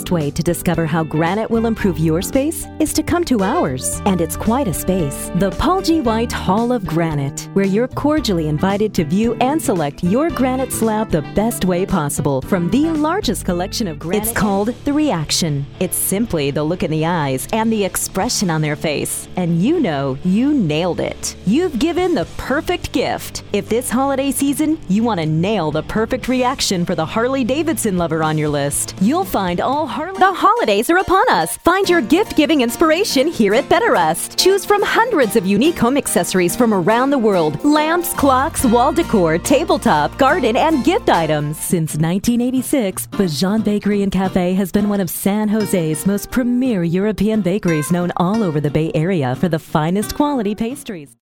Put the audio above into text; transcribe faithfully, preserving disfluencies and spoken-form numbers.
best way to discover how granite will improve your space is to come to ours. And it's quite a space. The Paul G. White Hall of Granite, where you're cordially invited to view and select your granite slab the best way possible from the largest collection of granite. It's called The Reaction. It's simply the look in the eyes and the expression on their face. And you know you nailed it. You've given the perfect gift. If this holiday season you want to nail the perfect reaction for the Harley-Davidson lover on your list, you'll find all Harley... The holidays are upon us. Find your gift-giving inspiration here at Better Rest. Choose from hundreds of unique home accessories from around the world. Lamps, clocks, wall decor, tabletop, garden, and gift items. Since nineteen eighty-six, Bajan Bakery and Cafe has been one of San Jose's most premier European bakeries, known all over the Bay Area for the finest quality pastries.